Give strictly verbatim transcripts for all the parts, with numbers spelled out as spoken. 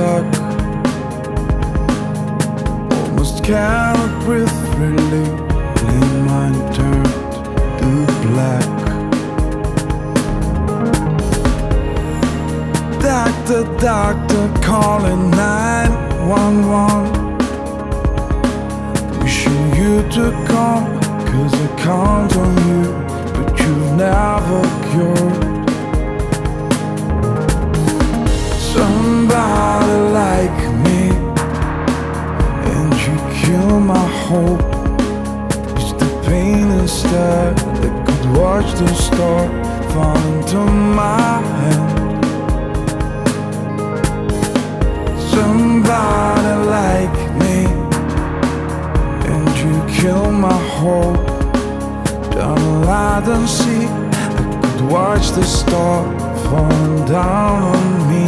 stuck. Almost cannot breathe freely. Clean mind turned to black. Doctor, doctor, calling nine one one. Wishing you to come, 'cause I count on you, but you've never cured somebody like me. And you kill my hope. It's the pain instead that could watch the star fall into my hand. Somebody like me, and you kill my hope. Down a light and see, I could watch the star falling down on me.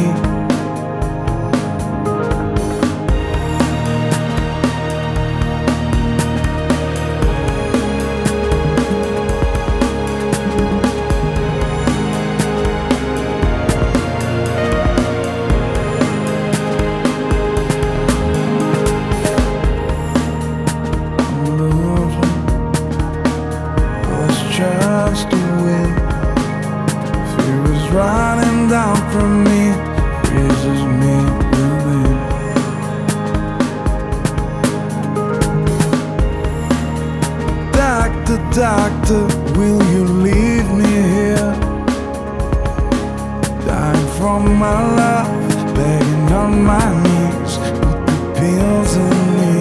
Chance to win. Fear is running down from me, freezes me within. Doctor, doctor, will you leave me here? Dying from my love, begging on my knees, with the pills in me.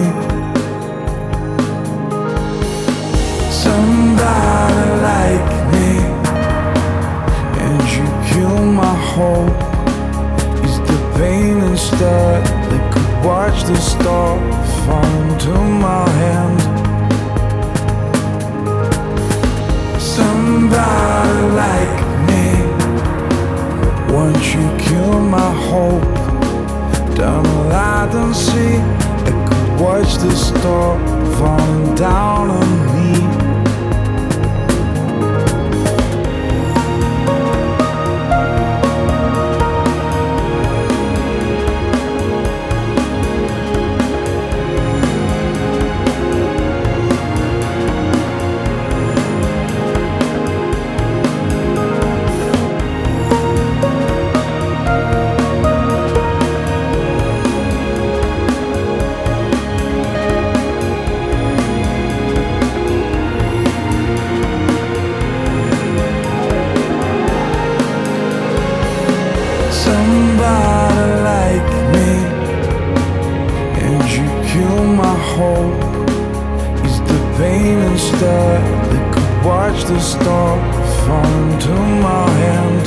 Somebody like me, and you kill my hope. Is the pain instead that could watch the star fall into my hand? Somebody like me, once you kill my hope. Down the light and see, I could watch the star falling down on me. Somebody like me, and you kill my hope. Is the pain instead that could watch the star fall into my hand?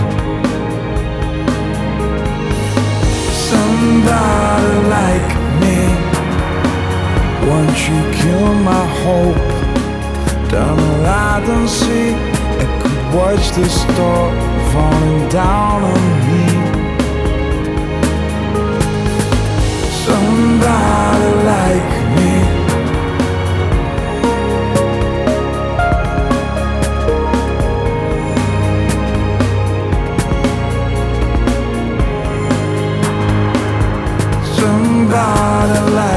Somebody like me, once you kill my hope. Down the light and see, I could watch the star falling down on me. Somebody like me. Somebody like